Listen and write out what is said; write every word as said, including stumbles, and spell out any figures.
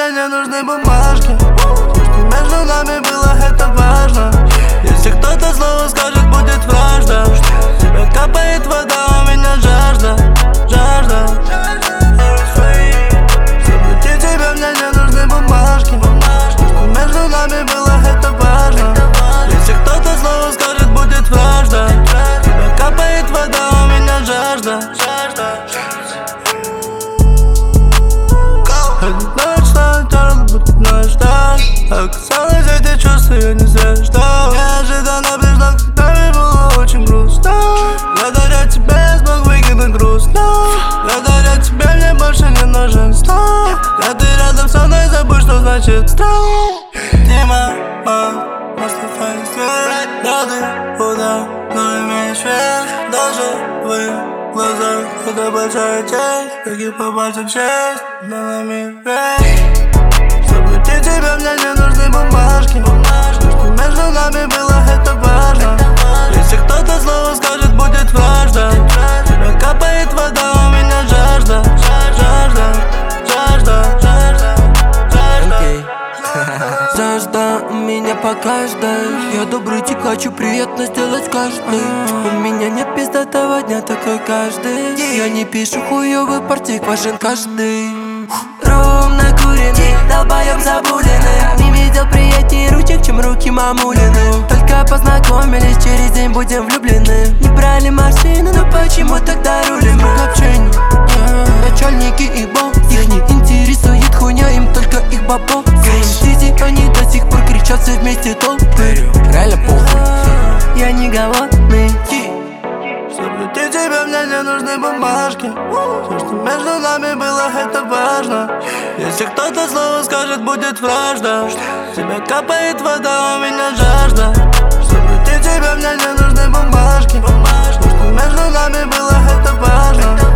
мне не нужны бумажки. Все, что между нами было, это важно. Если кто-то снова скажет, будет вражда. С тебя капает вода, у меня жажда, жажда. Заплати тебе, мне не нужны бумажки. Все, что между нами было, это важно. Если кто-то снова скажет, будет вражда. С тебя капает вода, у меня жажда, жажда. Оказалось, эти чувства я не зря ждал. Неожиданно близко, когда мне было очень грустно. Благодаря тебе я смог выкинуть грустно. Благодаря тебе мне больше не нужен стол. Когда ты рядом со мной, забудь, что значит стол. Дима, может ты фейс, рады, куда, но имеешь вес. Даже в твоих глазах это большая честь. Каких по пальцам шесть, но нами весь. Заплати тебе, мне не нужны бумажки. Все, что между нами было, это важно. Если кто-то снова скажет, будет вражда. С тебя капает вода, у меня жажда, жажда, жажда, жажда, жажда. Жажда меня по каждой. Я добрый тип, хочу приятно сделать каждый. У меня не пиздатого дня, такой каждый. Я не пишу хуёвый партик, важен каждый. Рум накуренный, долбоёб забуленный. Не видел приятнее ручек, чем руки мамулины. Только познакомились, через день будем влюблены. Не брали машины, но почему тогда рулим? Общение, начальники и босс. Их не интересует хуйня, им только их бабо. Сизи, они до сих пор кричат все вместе толпы. Реально похуй, я не голодный. Заплати тебе, мне не нужны бумажки. Все, что между нами было, это важно. Если кто-то снова скажет, будет вражда. С тебя капает вода, у меня жажда. Заплати тебе, мне не нужны бумажки. Все, что между нами было, это важно.